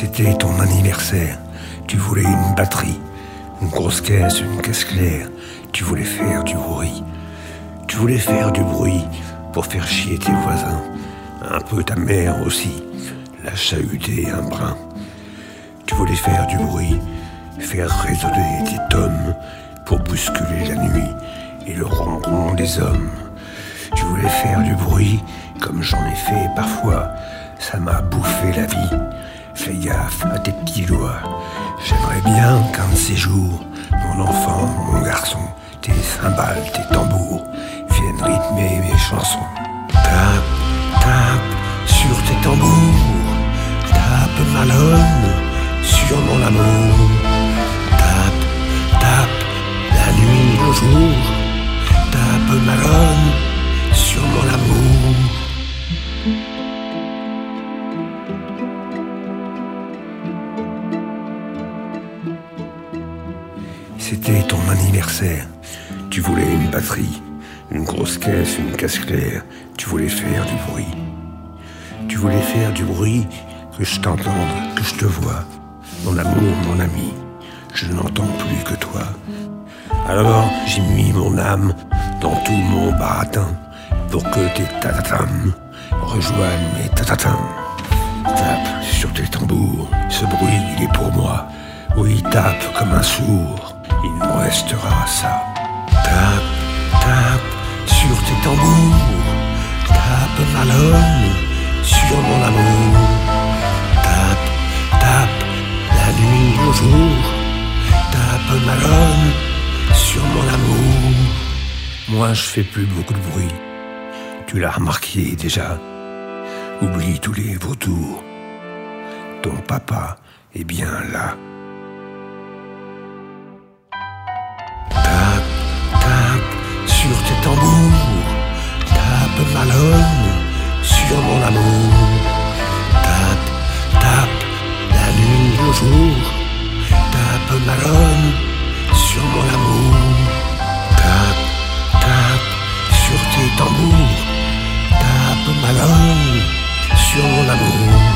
C'était ton anniversaire, tu voulais une batterie, une grosse caisse, une caisse claire, tu voulais faire du bruit. Tu voulais faire du bruit pour faire chier tes voisins, un peu ta mère aussi, la chahuter un brin. Tu voulais faire du bruit, faire résonner tes tomes pour bousculer la nuit et le ronron des hommes. Tu voulais faire du bruit comme j'en ai fait parfois, ça m'a bouffé la vie. Fais gaffe à tes petits doigts. J'aimerais bien qu'un de ces jours, mon enfant, mon garçon, tes cymbales, tes tambours viennent rythmer mes chansons. Tape, tape sur tes tambours, tape Malone sur mon amour. Tape, tape la nuit, le jour, tape Malone sur mon amour. C'était ton anniversaire, tu voulais une batterie, une grosse caisse, une caisse claire, tu voulais faire du bruit. Tu voulais faire du bruit, que je t'entende, que je te vois. Mon amour, mon ami, je n'entends plus que toi. Alors j'ai mis mon âme dans tout mon baratin pour que tes tatatam rejoignent mes tatatam. Tape sur tes tambours, ce bruit il est pour moi. Oui, tape comme un sourd, il nous restera ça. Tape, tape sur tes tambours, tape Malone sur mon amour. Tape, tape la nuit, le jour, tape Malone sur mon amour. Moi je fais plus beaucoup de bruit, tu l'as remarqué déjà. Oublie tous les vautours, ton papa est bien là. Sur tes tambours, tape Malone sur mon amour. Tape, tape la nuit, le jour, tape Malone sur mon amour. Tape, tape sur tes tambours, tape Malone sur mon amour.